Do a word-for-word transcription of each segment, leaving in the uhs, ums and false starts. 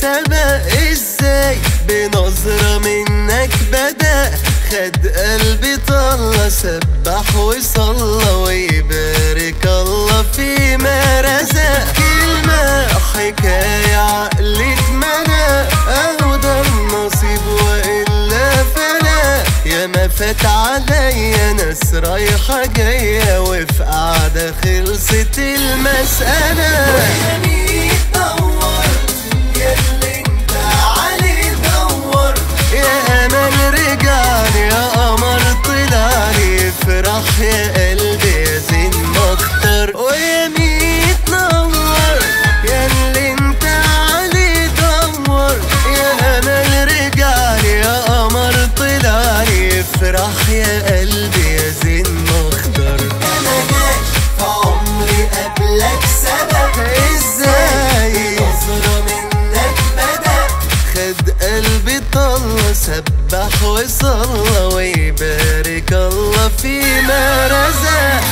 سبق ازاي بنظرة منك بدأ، خد قلبي طلة سبح وصلى ويبارك الله فيما رزق. كلمة حكاية عقلي اتمنى، اهو ده النصيب والا فلا. يا ما فات عليا ناس رايحة جاية وفي قعدة خلصت المسألة. ويمين دور ياللي انت عليه دور، يا امل رجعلي يا قمر طلعلي افرح يا قلبي يا زين مختار. ويمين نور ياللي انت عليه دور، يا امل رجعلي يا قمر طلعلي افرح يا قلبي يا زين مختار. انا جاش في عمري قبلك سبق ازاي نظرة منك بدأ، خد قلبي طلة سبح وصلى ويبارك الله فيما رزق.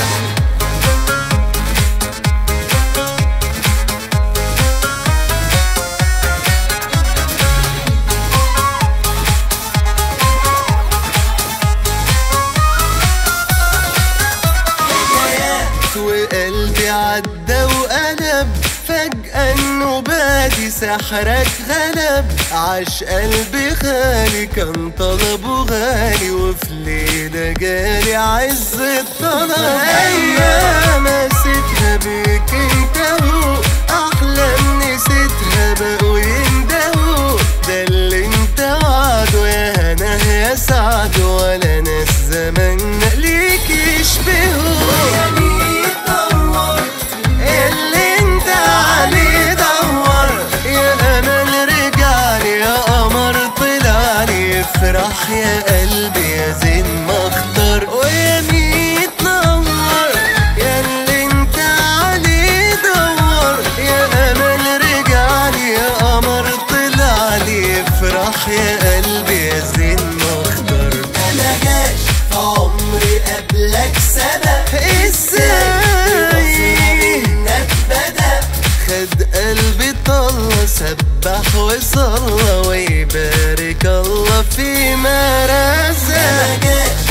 وقلبي عدى وقلب فجأة النوبادي سحرك غلب. عاش قلبي خالي كان طلبه غالي، وفي ليلة جالي عز الطلب. أيام نسيتها بيك انتهوا، أحلام نسيتها بقوا يندهوا. ده اللي انت وعده يا هناه يا سعد، ولا ناس زمان ليك يشبهوا. اللي انت عليه دور، يا امل رجعلي يا قمر طلعلي افرح يا قلبي يا زين مختار. ويمين نور ياللي انت عليه دور، يا امل رجعلي يا قمر طلعلي افرح يا قلبي يا زين مختار. انا جاش في عمري قبلك سبق ازاي منك بدأ، خد قلبي طلة سبح وصلى ويبارك الله فيما رزق. انا جاش